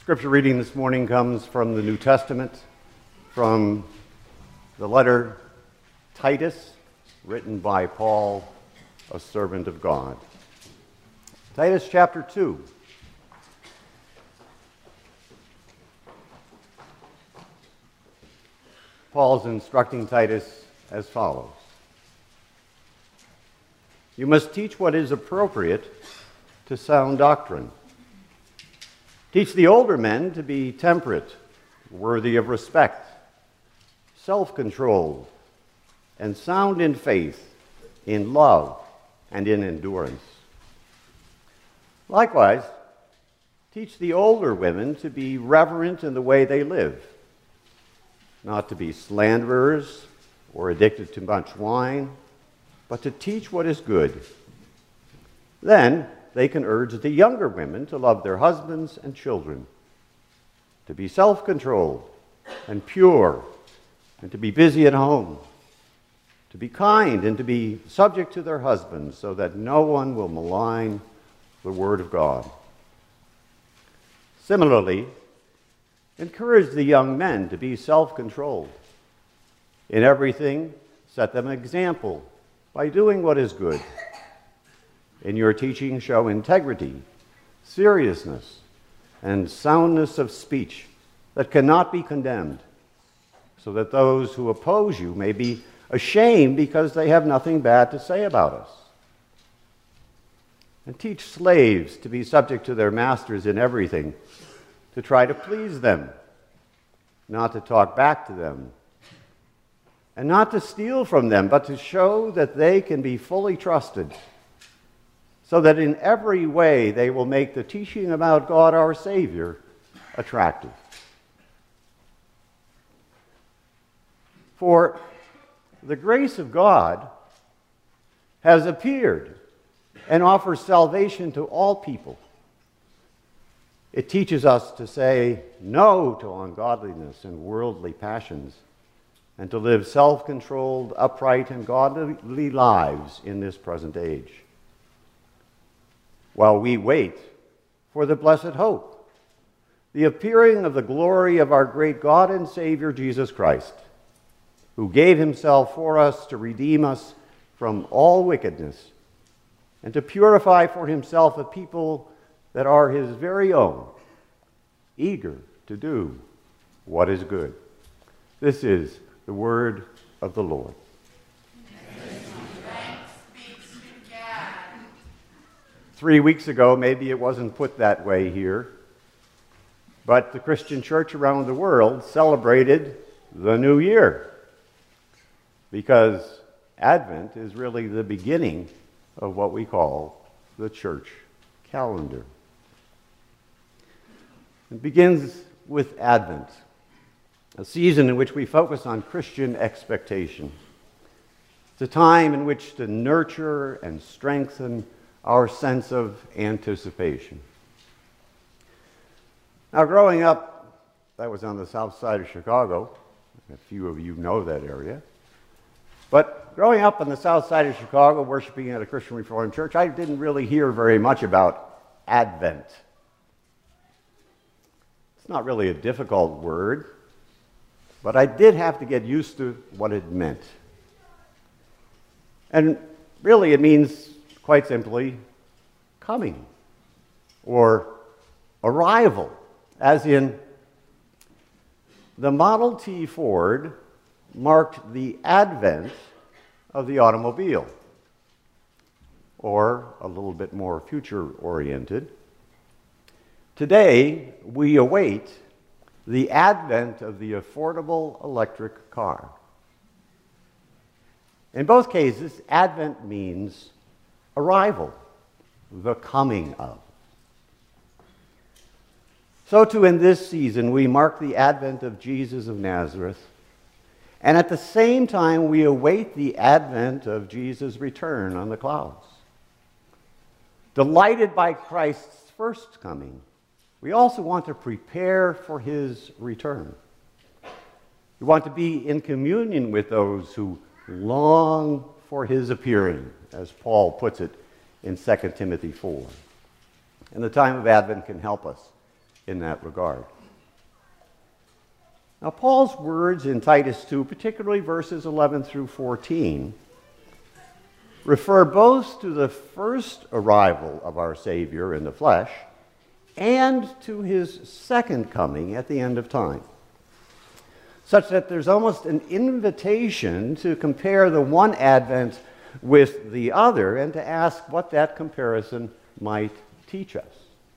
Scripture reading this morning comes from the New Testament, from the letter Titus, written by Paul, a servant of God. Titus chapter 2. Paul's instructing Titus as follows. You must teach what is appropriate to sound doctrine. Teach the older men to be temperate, worthy of respect, self-controlled, and sound in faith, in love, and in endurance. Likewise, teach the older women to be reverent in the way they live, not to be slanderers or addicted to much wine, but to teach what is good. Then they can urge the younger women to love their husbands and children, to be self-controlled and pure, and to be busy at home, to be kind and to be subject to their husbands, so that no one will malign the word of God. Similarly, encourage the young men to be self-controlled. In everything, set them an example by doing what is good. In your teaching, show integrity, seriousness, and soundness of speech that cannot be condemned, so that those who oppose you may be ashamed because they have nothing bad to say about us. And teach slaves to be subject to their masters in everything, to try to please them, not to talk back to them, and not to steal from them, but to show that they can be fully trusted, so that in every way they will make the teaching about God our Savior attractive. For the grace of God has appeared and offers salvation to all people. It teaches us to say no to ungodliness and worldly passions, and to live self-controlled, upright, and godly lives in this present age, while we wait for the blessed hope, the appearing of the glory of our great God and Savior, Jesus Christ, who gave himself for us to redeem us from all wickedness and to purify for himself a people that are his very own, eager to do what is good. This is the word of the Lord. 3 weeks ago, maybe it wasn't put that way here, but the Christian church around the world celebrated the new year, because Advent is really the beginning of what we call the church calendar. It begins with Advent, a season in which we focus on Christian expectation. It's a time in which to nurture and strengthen our sense of anticipation. Now, growing up, that was on the south side of Chicago. A few of you know that area. But growing up on the south side of Chicago, worshiping at a Christian Reformed church, I didn't really hear very much about Advent. It's not really a difficult word, but I did have to get used to what it meant. And really it means, quite simply, coming, or arrival, as in the Model T Ford marked the advent of the automobile, or a little bit more future-oriented. Today, we await the advent of the affordable electric car. In both cases, advent means arrival, the coming of. So too in this season, we mark the advent of Jesus of Nazareth, and at the same time, we await the advent of Jesus' return on the clouds. Delighted by Christ's first coming, we also want to prepare for his return. We want to be in communion with those who long for his appearing, as Paul puts it in 2 Timothy 4. And the time of Advent can help us in that regard. Now, Paul's words in Titus 2, particularly verses 11 through 14, refer both to the first arrival of our Savior in the flesh and to his second coming at the end of time, such that there's almost an invitation to compare the one advent with the other and to ask what that comparison might teach us.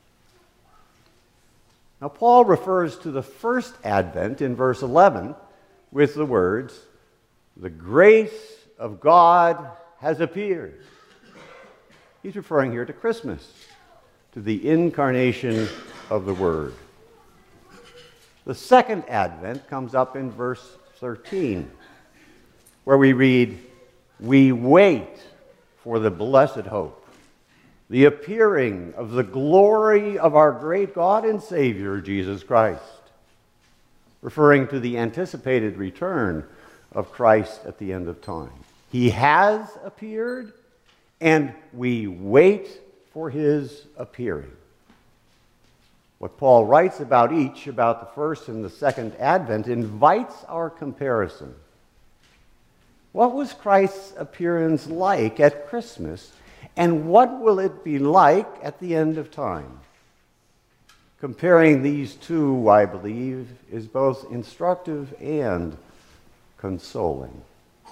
Now, Paul refers to the first advent in verse 11 with the words, "The grace of God has appeared." He's referring here to Christmas, to the incarnation of the Word. The second advent comes up in verse 13, where we read, "We wait for the blessed hope, the appearing of the glory of our great God and Savior, Jesus Christ," referring to the anticipated return of Christ at the end of time. He has appeared, and we wait for his appearing. What Paul writes about each, about the first and the second advent, invites our comparison. What was Christ's appearance like at Christmas, and what will it be like at the end of time? Comparing these two, I believe, is both instructive and consoling.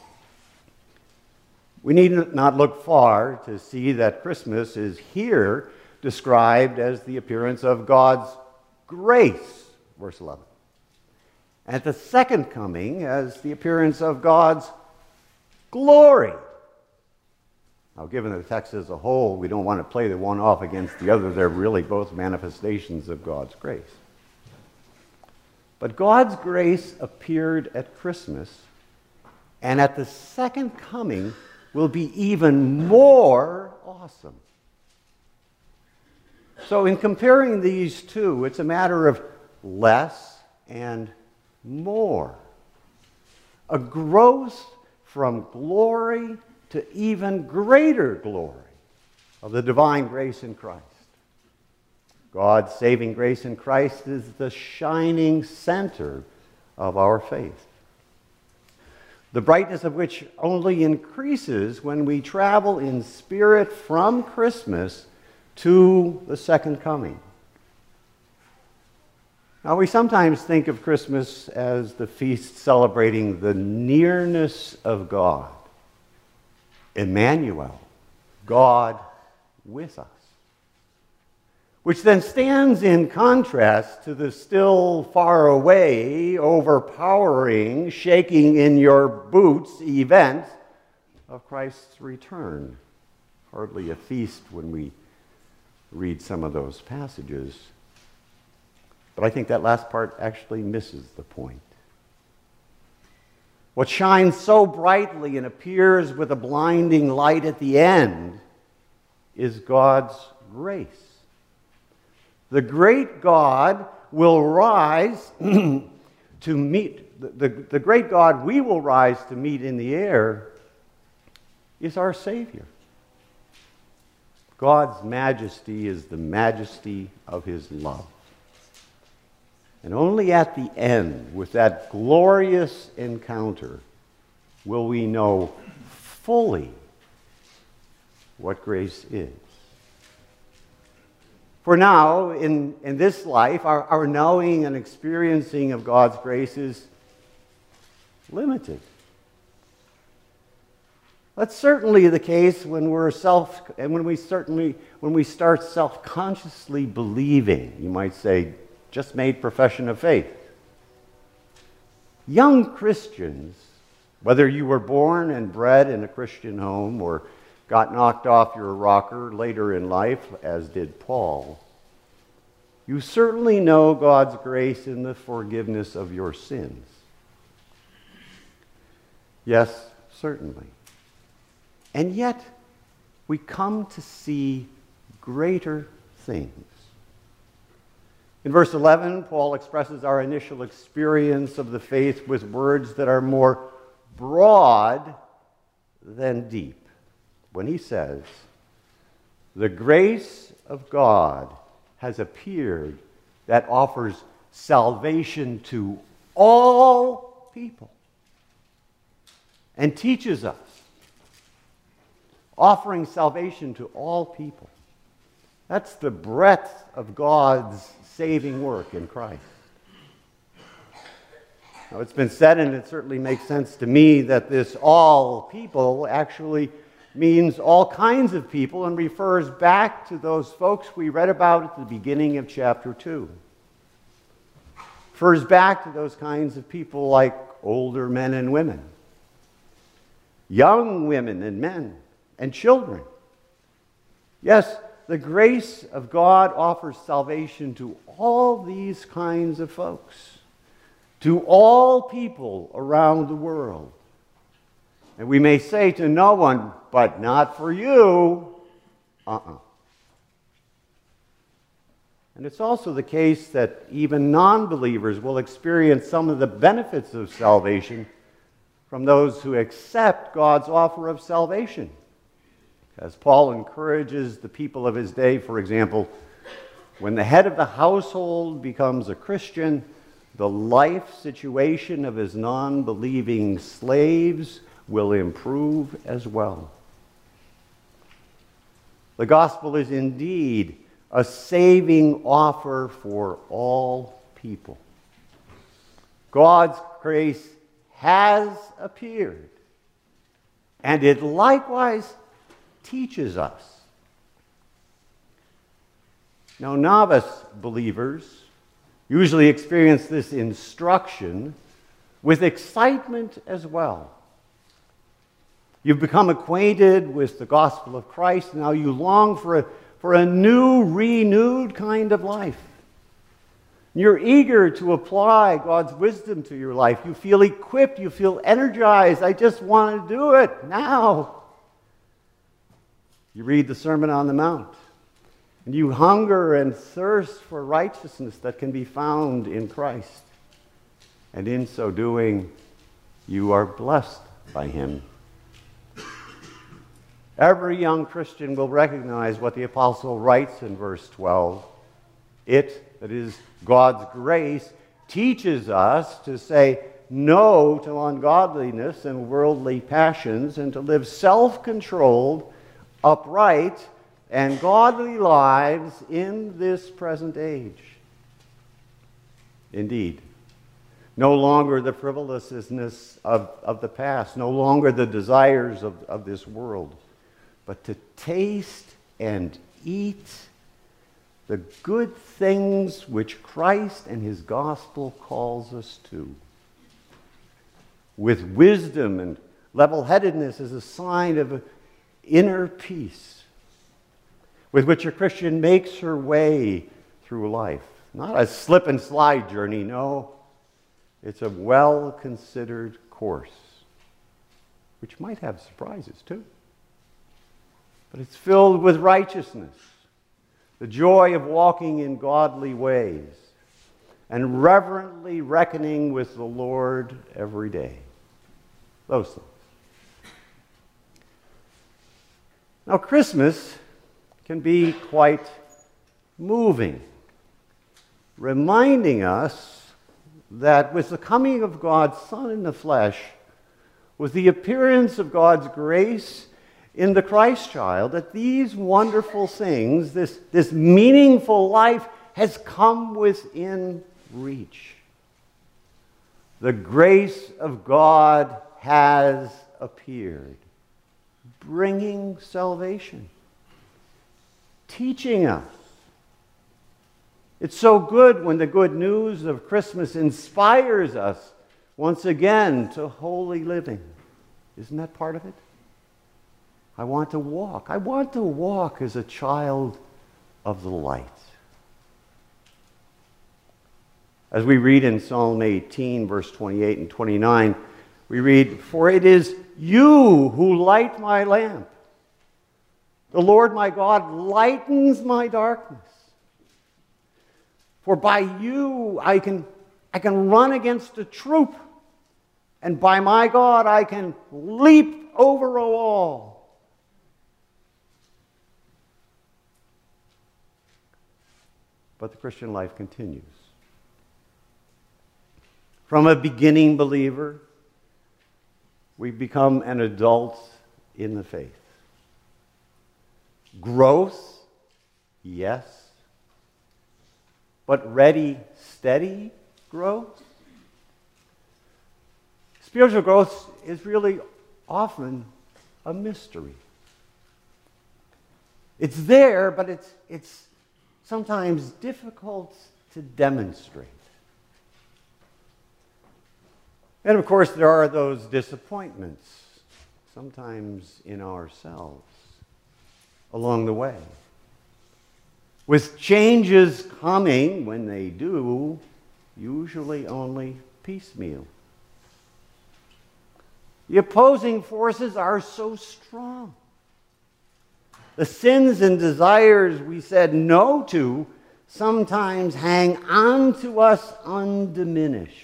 We need not look far to see that Christmas is here described as the appearance of God's grace, verse 11. And at the second coming as the appearance of God's glory. Now, given the text as a whole, we don't want to play the one off against the other. They're really both manifestations of God's grace. But God's grace appeared at Christmas, and at the second coming will be even more awesome. So in comparing these two, it's a matter of less and more. A growth from glory to even greater glory of the divine grace in Christ. God's saving grace in Christ is the shining center of our faith, the brightness of which only increases when we travel in spirit from Christmas to the second coming. Now, we sometimes think of Christmas as the feast celebrating the nearness of God, Emmanuel, God with us, which then stands in contrast to the still far away, overpowering, shaking in your boots event of Christ's return. Hardly a feast when we read some of those passages. But I think that last part actually misses the point. What shines so brightly and appears with a blinding light at the end is God's grace. The great God will rise to meet, the great God we will rise to meet in the air is our Savior. God's majesty is the majesty of his love. And only at the end, with that glorious encounter, will we know fully what grace is. For now, in this life, our knowing and experiencing of God's grace is limited. That's certainly the case when when we start self-consciously believing, you might say, just made profession of faith. Young Christians, whether you were born and bred in a Christian home or got knocked off your rocker later in life, as did Paul, you certainly know God's grace in the forgiveness of your sins. Yes, certainly. And yet, we come to see greater things. In verse 11, Paul expresses our initial experience of the faith with words that are more broad than deep, when he says, "The grace of God has appeared that offers salvation to all people and teaches us, offering salvation to all people. That's the breadth of God's saving work in Christ. Now, it's been said, and it certainly makes sense to me, that this all people actually means all kinds of people and refers back to those folks we read about at the beginning of chapter 2. Refers back to those kinds of people like older men and women, young women and men, and children. Yes, the grace of God offers salvation to all these kinds of folks, to all people around the world. And we may say to no one, but not for you. And it's also the case that even non-believers will experience some of the benefits of salvation from those who accept God's offer of salvation. As Paul encourages the people of his day, for example, when the head of the household becomes a Christian, the life situation of his non-believing slaves will improve as well. The gospel is indeed a saving offer for all people. God's grace has appeared, and it likewise teaches us. Now, novice believers usually experience this instruction with excitement as well. You've become acquainted with the gospel of Christ. Now you long for a new, renewed kind of life. You're eager to apply God's wisdom to your life. You feel equipped. You feel energized. I just want to do it now. You read the Sermon on the Mount, and you hunger and thirst for righteousness that can be found in Christ. And in so doing, you are blessed by Him. Every young Christian will recognize what the apostle writes in verse 12. It, that is, God's grace, teaches us to say no to ungodliness and worldly passions and to live self-controlled, upright, and godly lives in this present age. Indeed, no longer the frivolousness of the past, no longer the desires of this world, but to taste and eat the good things which Christ and His gospel calls us to. With wisdom and level-headedness as a sign of inner peace, with which a Christian makes her way through life. Not a slip-and-slide journey, no. It's a well-considered course, which might have surprises too. But it's filled with righteousness, the joy of walking in godly ways, and reverently reckoning with the Lord every day. Those things. Now, Christmas can be quite moving, reminding us that with the coming of God's Son in the flesh, with the appearance of God's grace in the Christ child, that these wonderful things, this meaningful life, has come within reach. The grace of God has appeared, bringing salvation, teaching us. It's so good when the good news of Christmas inspires us once again to holy living. Isn't that part of it? I want to walk as a child of the light. As we read in Psalm 18, verse 28 and 29, we read, "For it is you who light my lamp. The Lord my God lightens my darkness. For by you I can run against a troop, and by my God I can leap over a wall." but the Christian life continues. From a beginning believer, we become an adult in the faith. Growth, yes, but ready, steady growth? Spiritual growth is really often a mystery. It's there, but it's sometimes difficult to demonstrate. And of course, there are those disappointments, sometimes in ourselves, along the way. With changes coming, when they do, usually only piecemeal. The opposing forces are so strong. The sins and desires we said no to sometimes hang on to us undiminished.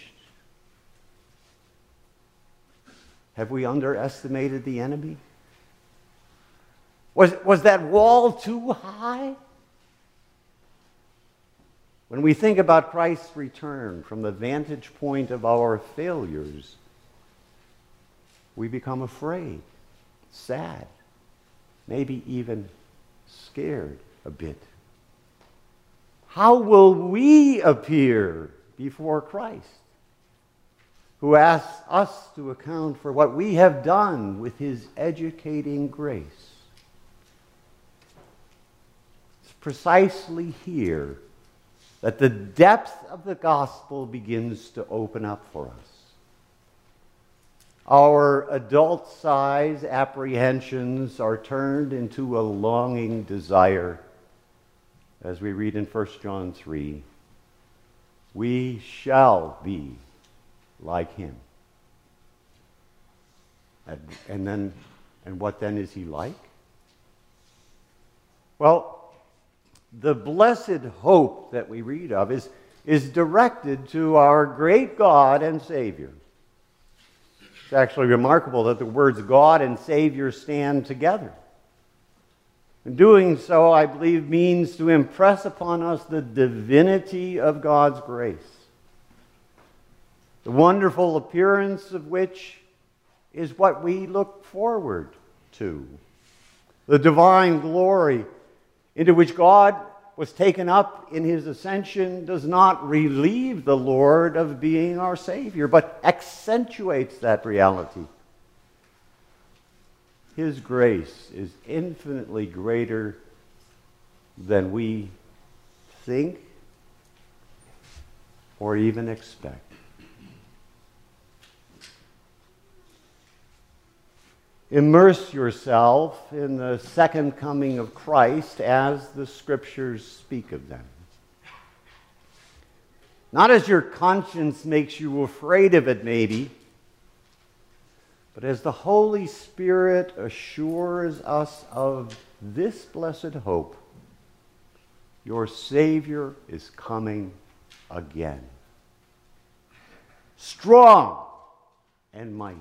Have we underestimated the enemy? Was that wall too high? When we think about Christ's return from the vantage point of our failures, we become afraid, sad, maybe even scared a bit. How will we appear before Christ, who asks us to account for what we have done with his educating grace? It's precisely here that the depth of the gospel begins to open up for us. Our adult-size apprehensions are turned into a longing desire, as we read in 1 John 3, we shall be like him. And what then is he like? Well, the blessed hope that we read of is directed to our great God and Savior. It's actually remarkable that the words God and Savior stand together. And doing so, I believe, means to impress upon us the divinity of God's grace, the wonderful appearance of which is what we look forward to. The divine glory into which God was taken up in his ascension does not relieve the Lord of being our Savior, but accentuates that reality. His grace is infinitely greater than we think or even expect. Immerse yourself in the second coming of Christ as the Scriptures speak of them. Not as your conscience makes you afraid of it, maybe, but as the Holy Spirit assures us of this blessed hope: your Savior is coming again, strong and mighty.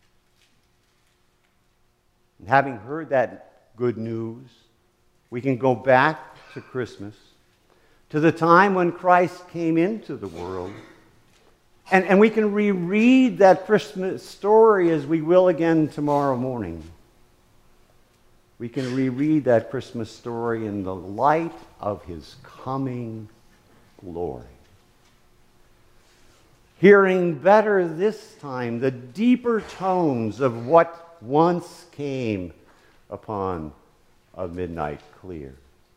And having heard that good news, we can go back to Christmas, to the time when Christ came into the world, and we can reread that Christmas story as we will again tomorrow morning. We can reread that Christmas story in the light of his coming glory. Hearing better this time the deeper tones of what once came upon a midnight clear.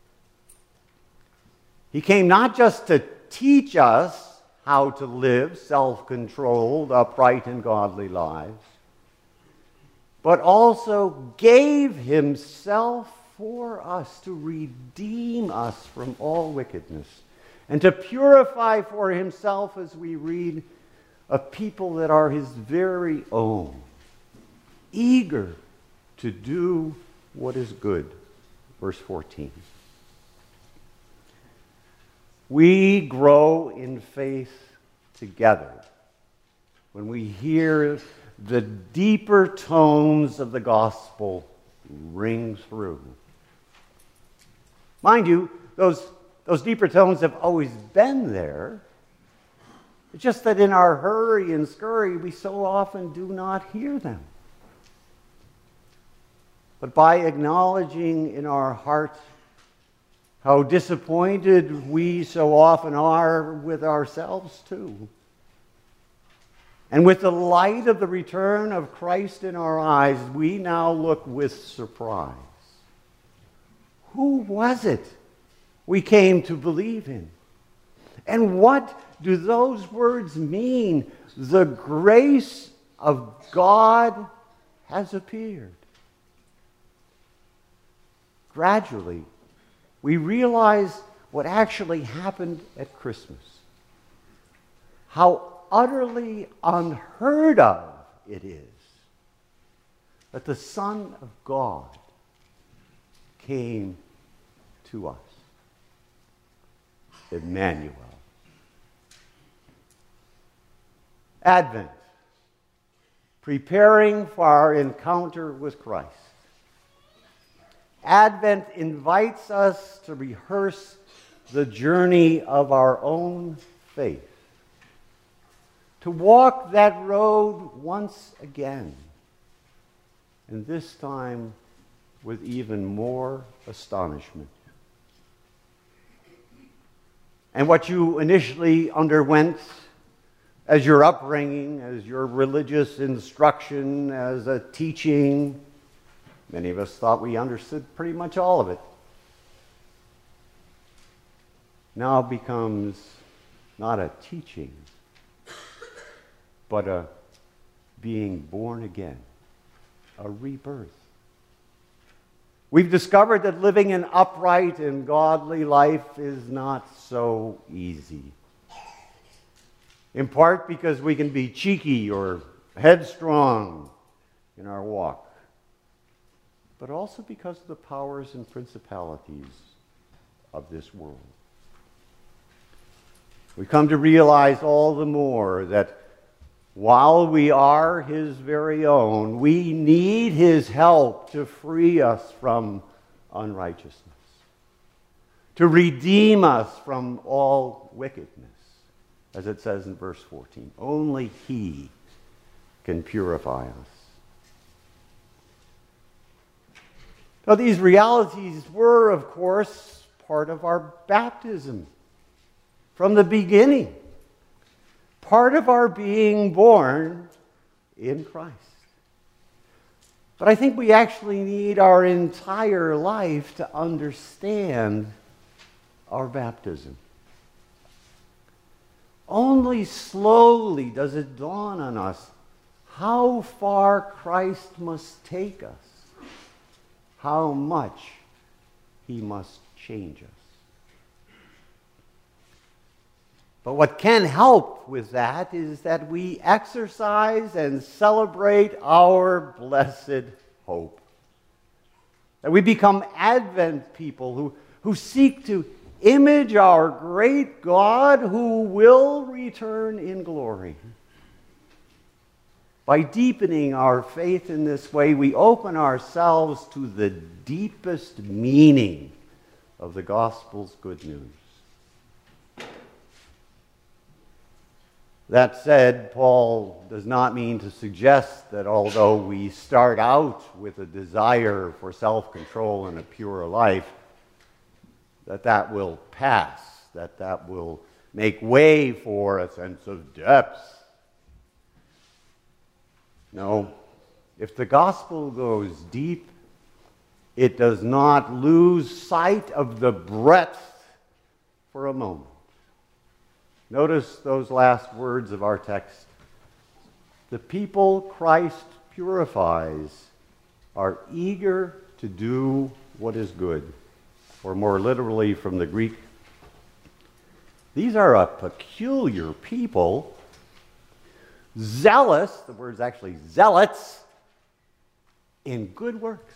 He came not just to teach us how to live self-controlled, upright, and godly lives, but also gave himself for us to redeem us from all wickedness and to purify for himself, as we read, a people that are his very own, eager to do what is good. Verse 14. We grow in faith together when we hear the deeper tones of the gospel ring through. Mind you, those Those deeper tones have always been there. It's just that in our hurry and scurry, we so often do not hear them. But by acknowledging in our hearts how disappointed we so often are with ourselves too, and with the light of the return of Christ in our eyes, we now look with surprise. Who was it we came to believe in? And what do those words mean? The grace of God has appeared. Gradually, we realize what actually happened at Christmas. How utterly unheard of it is that the Son of God came to us. Emmanuel. Advent, preparing for our encounter with Christ. Advent invites us to rehearse the journey of our own faith, to walk that road once again, and this time with even more astonishment. And what you initially underwent as your upbringing, as your religious instruction, as a teaching, many of us thought we understood pretty much all of it, now becomes not a teaching, but a being born again, a rebirth. We've discovered that living an upright and godly life is not so easy. In part because we can be cheeky or headstrong in our walk, but also because of the powers and principalities of this world. We come to realize all the more that while we are His very own, we need His help to free us from unrighteousness, to redeem us from all wickedness, as it says in verse 14. Only He can purify us. Now, these realities were, of course, part of our baptism from the beginning. Part of our being born in Christ. But I think we actually need our entire life to understand our baptism. Only slowly does it dawn on us how far Christ must take us, how much He must change us. But what can help with that is that we exercise and celebrate our blessed hope. That we become Advent people who seek to image our great God who will return in glory. By deepening our faith in this way, we open ourselves to the deepest meaning of the gospel's good news. That said, Paul does not mean to suggest that although we start out with a desire for self-control and a pure life, that will pass, that will make way for a sense of depth. No, if the gospel goes deep, it does not lose sight of the breadth for a moment. Notice those last words of our text. The people Christ purifies are eager to do what is good. Or more literally from the Greek, these are a peculiar people, zealous, the word's actually zealots, in good works.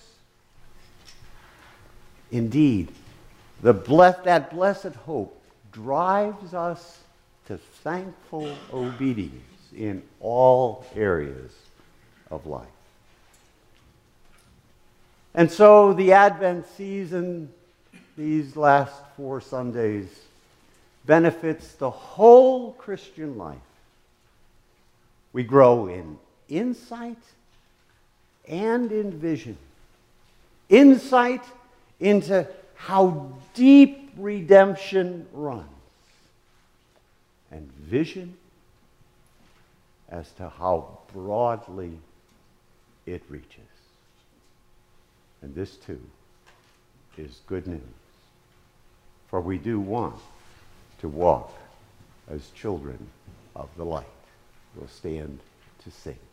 Indeed, that blessed hope drives us to thankful obedience in all areas of life. And so the Advent season these last 4 Sundays benefits the whole Christian life. We grow in insight and in vision. Insight into how deep redemption runs, and vision as to how broadly it reaches. And this too is good news, for we do want to walk as children of the light. We'll stand to sing.